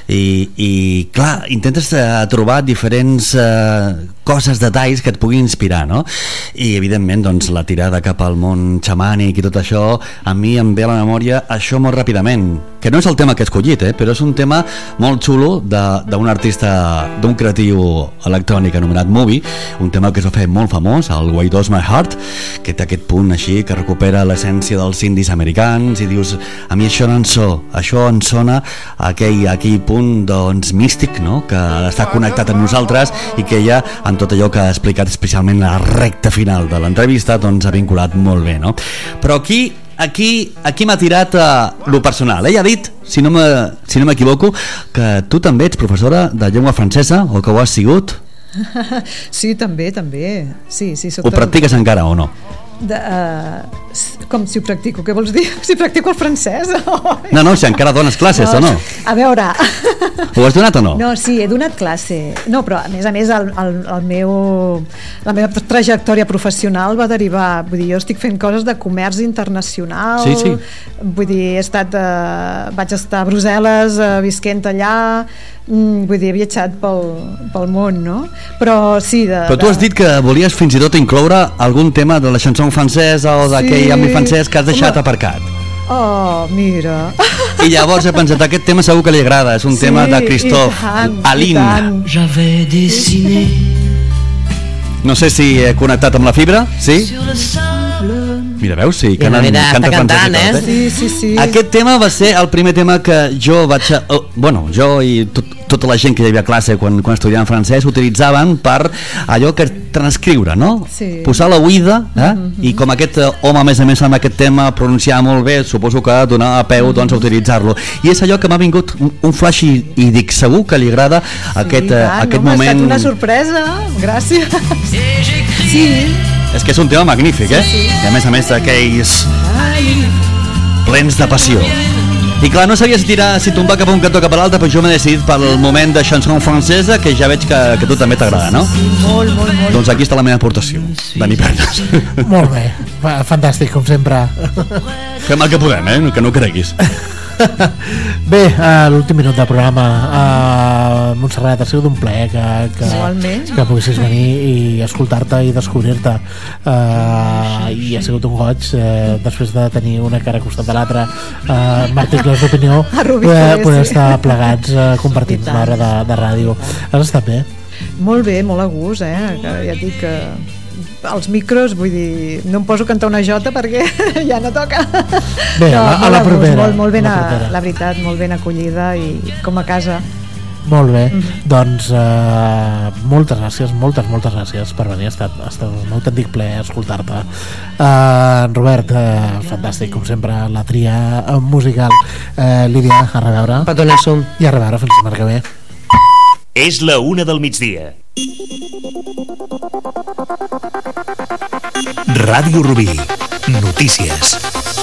i clar, intentes trobar diferents coses, detalls que et puguin inspirar, no? I evidentment doncs la tirada cap al món xamànic i tot això, a mi em ve a la memòria això molt ràpidament, que no és el tema que he escollit, però és un tema molt xulo d'un artista, d'un creatiu electrònic anomenat Moby, un tema que es va fer molt famós, el Why Does My Heart, que té aquest punt així que recupera l'essència dels indis americans i dius, a mi això no això em sona a aquell punt doncs místic, no? Que està connectat amb nosaltres i que ella, amb tot allò que ha explicat especialment a la recta final de l'entrevista, doncs ha vinculat molt bé, no? Però aquí m'ha tirat lo personal. Ella ha dit, si no m'equivoco, que tu també ets professora de llengua francesa o que ho has sigut. Sí, també. Sí, ho practiques encara o no? Com si ho practico? Què vols dir? Si practico el francès? No, si encara dones classes o no? A veure... Ho has donat o no? No, sí, he donat classe. No, però a més la meva trajectòria professional va derivar, vull dir, jo estic fent coses de comerç internacional. Sí. Vull dir, vaig estar a Brussel·les visquent allà, vull dir, he viatjat pel món, no? Però sí... Però tu has dit que volies fins i tot incloure algun tema de la chanson francesa o d'aquell àmbit francès que has deixat aparcat. Oh, mira. I llavors he pensat, aquest tema segur que li agrada, és un tema de Christophe Aline. J'avais dessiné. No sé si he connectat amb la fibra, sí? Mira, veus? Sí, canta francès i tot, Sí. Aquest tema va ser el primer tema que jo vaig... jo i tota la gent que hi havia a classe quan estudiàvem francès utilitzaven per allò que transcriure, no? Sí. Posar la oïda, i com aquest home, a més amb aquest tema pronunciava molt bé, suposo que donava peu doncs, a utilitzar-lo. I és allò que m'ha vingut un flash i dic, segur que li agrada aquest moment... Ha estat una sorpresa, gràcies. Sí. És que és un tema magnífic, Sí. I a més d'aquells plens de passió. I clar, no sabia si tombar cap a un cantó o cap a l'altre, però jo m'he decidit pel moment de chanson francesa, que ja veig que a tu també t'agrada, no? Molt. Doncs aquí està la meva aportació, Dani Pernas. Molt bé, fantàstic, com sempre. Fem el que podem, que no creguis. Bé, l'últim minut del programa, Montserrat, ha sigut un plaer que poguessis venir i escoltar-te i descobrir-te, i ha sigut un goig després de tenir una cara al costat de l'altra amb articles d'opinió poder estar plegats compartint una hora de ràdio. Has estat bé? Molt bé, molt a gust, que ja et dic que els micros, vull dir, no em poso a cantar una jota perquè ja no toca. Bé, a la propera. Molt ben, la veritat, molt ben acollida i com a casa. Molt bé, doncs moltes gràcies per venir, ha estat un autèntic plaer escoltar-te. Robert, fantàstic, com sempre, la tria musical. Lídia, a reveure. Petonasso. I a reveure, fins la setmana que ve. És la 1 del migdia. Ràdio Rubí. Notícies.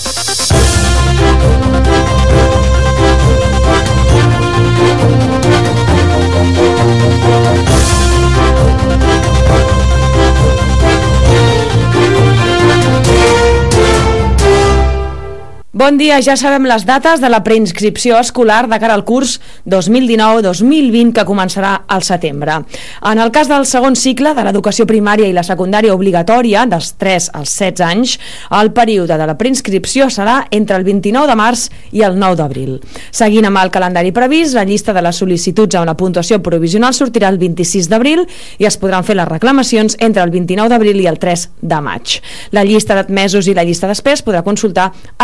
Bon dia, ja sabem les dates de la preinscripció escolar de cara al curs 2019-2020 que començarà al setembre. En el cas del segon cicle de l'educació primària i la secundària obligatòria, dels 3 als 16 anys, el període de la preinscripció serà entre el 29 de març i el 9 d'abril. Seguint amb el calendari previst, la llista de les sol·licituds a una puntuació provisional sortirà el 26 d'abril i es podran fer les reclamacions entre el 29 d'abril i el 3 de maig. La llista d'admesos i la llista d'espers podrà consultar el 12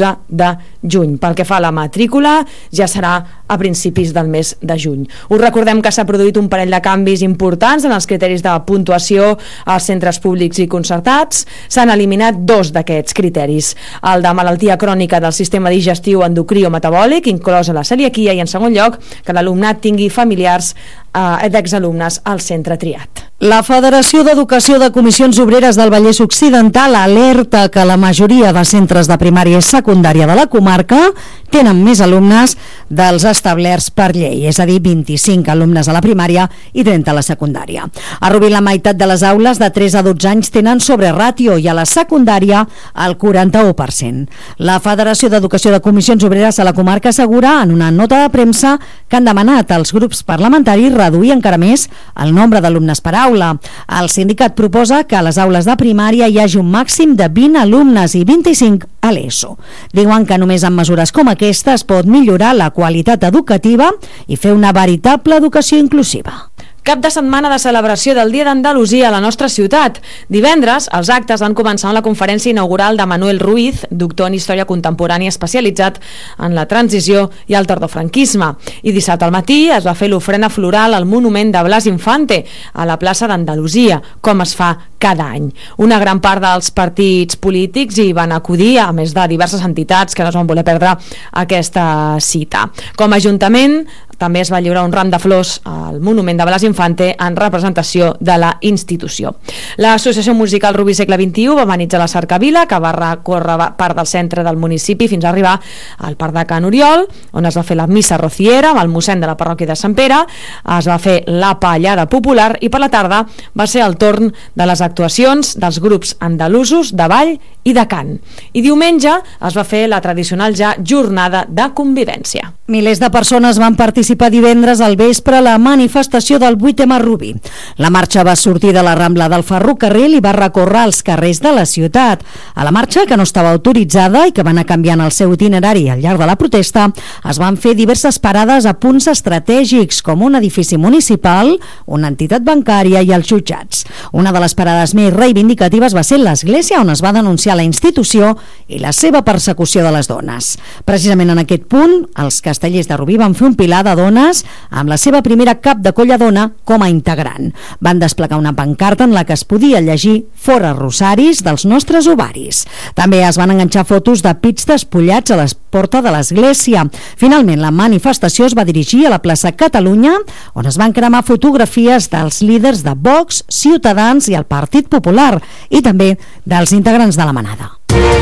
l'11 de juny. Pel que fa a la matrícula, ja serà a principis del mes de juny. Us recordem que s'ha produït un parell de canvis importants en els criteris de puntuació als centres públics i concertats. S'han eliminat 2 d'aquests criteris: el de malaltia crònica del sistema digestiu, endocrí o metabòlic, inclosa la celiaquia, i en segon lloc, que l'alumnat tingui familiars d'exalumnes al centre triat. La Federació d'Educació de Comissions Obreres del Vallès Occidental alerta que la majoria de centres de primària i secundària de la comarca tenen més alumnes dels establerts per llei, és a dir, 25 alumnes a la primària i 30 a la secundària. A Rubí la meitat de les aules de 3 a 12 anys tenen sobreràtio i a la secundària el 41%. La Federació d'Educació de Comissions Obreres a la comarca assegura en una nota de premsa que han demanat als grups parlamentaris reduir encara més el nombre d'alumnes per aula. El sindicat proposa que a les aules de primària hi hagi un màxim de 20 alumnes i 25 a l'ESO. Diuen que només amb mesures com aquesta es pot millorar la qualitat educativa i fer una veritable educació inclusiva. Cap de setmana de celebració del Dia d'Andalusia a la nostra ciutat. Divendres, els actes van començar amb la conferència inaugural de Manuel Ruiz, doctor en Història Contemporània especialitzat en la transició i el tardofranquisme. I dissabte al matí es va fer l'ofrena floral al monument de Blas Infante a la plaça d'Andalusia, com es fa cada any. Una gran part dels partits polítics hi van acudir, a més de diverses entitats que no es van voler perdre aquesta cita. Com a Ajuntament, també es va lliurar un ram de flors al monument de Blas Infante en representació de la institució. L'Associació Musical Rubí Segle XXI va amenitzar la cercavila, que va recórrer part del centre del municipi fins a arribar al Parc de Can Oriol, on es va fer la missa rociera amb el mossèn de la parròquia de Sant Pere, es va fer la pallada popular i per la tarda va ser el torn de les actuacions dels grups andalusos de ball i de cant. I diumenge es va fer la tradicional ja jornada de convivència. Milers de persones van participar divendres al vespre a la manifestació del 8M Rubí. La marxa va sortir de la Rambla del Ferrocarril i va recórrer els carrers de la ciutat. A la marxa, que no estava autoritzada i que va anar canviant el seu itinerari al llarg de la protesta, es van fer diverses parades a punts estratègics com un edifici municipal, una entitat bancària i els jutjats. Una de les parades més reivindicatives va ser l'església, on es va denunciar la institució i la seva persecució de les dones. Precisament en aquest punt, els castellers de Rubí van fer un pilar de dones amb la seva primera cap de colla dona com a integrant. Van desplegar una pancarta en la que es podia llegir "Fora rosaris dels nostres ovaris". També es van enganxar fotos de pits despullats a la porta de l'església. Finalment, la manifestació es va dirigir a la plaça Catalunya, on es van cremar fotografies dels líders de Vox, Ciutadans i el Partit Popular, i també dels integrants de la manada.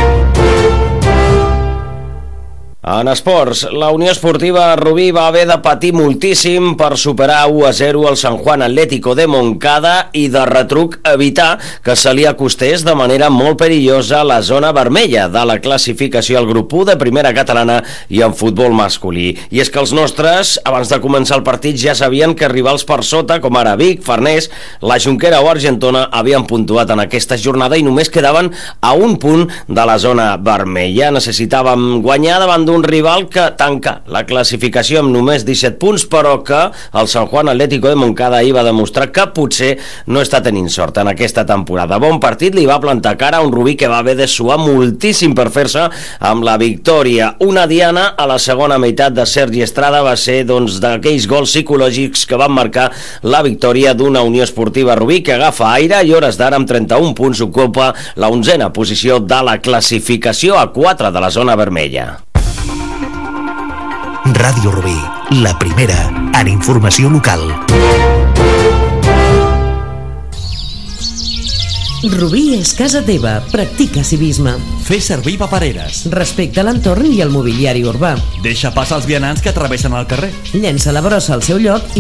En esports, la Unió Esportiva Rubí va haver de patir moltíssim per superar 1-0 el San Juan Atlético de Montcada i de retruc evitar que se li acostés de manera molt perillosa la zona vermella de la classificació al grup 1 de primera catalana i en futbol masculí. I és que els nostres, abans de començar el partit, ja sabien que rivals per sota, com ara Vic, Farners, la Jonquera o Argentona, havien puntuat en aquesta jornada i només quedaven a un punt de la zona vermella. Necessitàvem guanyar davant d'un rival que tanca la classificació amb només 17 punts, però que el San Juan Atlético de Montcada ahir va demostrar que potser no està tenint sort en aquesta temporada. Bon partit li va plantar cara a un Rubí que va haver de suar moltíssim per fer-se amb la victòria. Una diana a la segona meitat de Sergi Estrada va ser d'aquells gols psicològics que van marcar la victòria d'una Unió Esportiva Rubí que agafa aire i hores d'ara amb 31 punts ocupa la 11a posició de la classificació, a 4 de la zona vermella. Ràdio Rubí, la primera en informació local. Rubí és casa teva, practica civisme. Fes servir papereres. Respecta l'entorn i el mobiliari urbà. Deixa passar els vianants que travessen el carrer. Llença la brossa al seu lloc i